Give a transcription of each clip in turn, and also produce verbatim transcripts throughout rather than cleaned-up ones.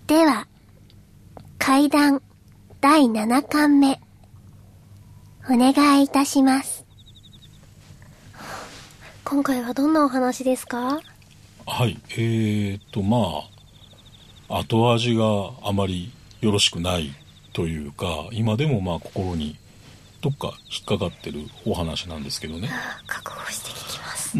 では、階段だいななかんめ、お願いいたします。今回はどんなお話ですか？ はい、えーとまあ後味があまりよろしくないというか、今でもまあ心にどっか引っかかってるお話なんですけどね。 覚悟して聞きます。 うん、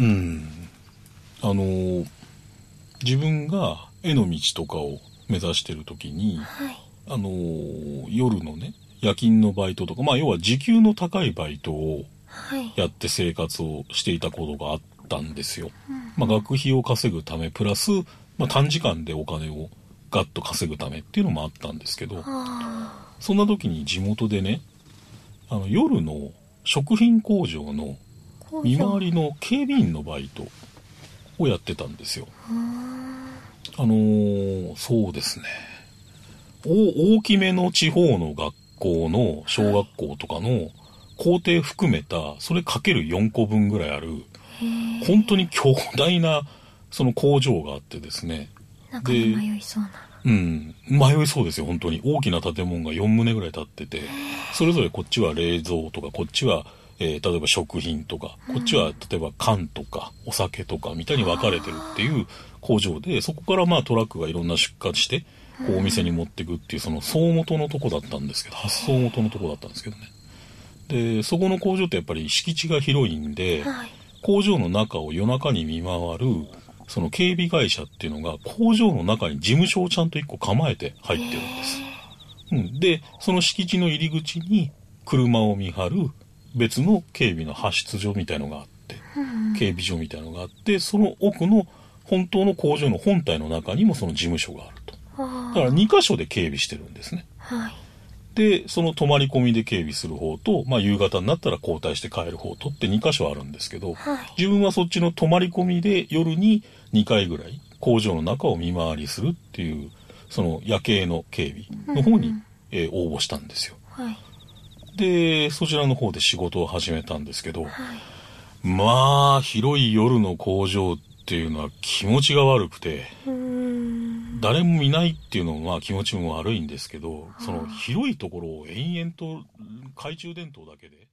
あの自分が絵の道とかを目指してる時に、 はい、 あの夜のね夜勤のバイトとか、まあ要は時給の高いバイトをやって生活をしていたことがあったんですよ。 うん、 まあ、学費を稼ぐためプラス、まあ、短時間でお金をガッと稼ぐためっていうのもあったんですけど、そんな時に地元でね、あの夜の食品工場の見回りの警備員のバイトをやってたんですよ。あのー、そうですね、大, 大きめの地方の学校の小学校とかの校庭含めたそれかけるよんこぶんぐらいある本当に強大なその工場があってですね。 中に迷いそうな。 うん、迷いそうですよ。本当に大きな建物がよん棟ぐらい建ってて、それぞれこっちは冷蔵とか、こっちは、えー、例えば食品とか、こっちは例えば缶とかお酒とかみたいに分かれてるっていう工場で、そこからまあトラックがいろんな出荷してこうお店に持っていくっていうその総元のとこだったんですけど、発送元のとこだったんですけどね。でそこの工場ってやっぱり敷地が広いんで、はい、工場の中を夜中に見回るその警備会社っていうのが工場の中に事務所をちゃんと一個構えて入ってるんです、うん、でその敷地の入り口に車を見張る別の警備の派出所みたいのがあって、うん、警備所みたいのがあって、その奥の本当の工場の本体の中にもその事務所があると。だからにかしょで警備してるんですね、はい。でその泊まり込みで警備する方と、まあ、夕方になったら交代して帰る方とってにかしょあるんですけど、はい、自分はそっちの泊まり込みで夜ににかいぐらい工場の中を見回りするっていうその夜景の警備の方に、うんうんえー、応募したんですよ、はい、でそちらの方で仕事を始めたんですけど、はい、まあ広い夜の工場っていうのは気持ちが悪くて、うーん誰も見ないっていうのもまあ気持ちも悪いんですけど、その広いところを延々と懐中電灯だけで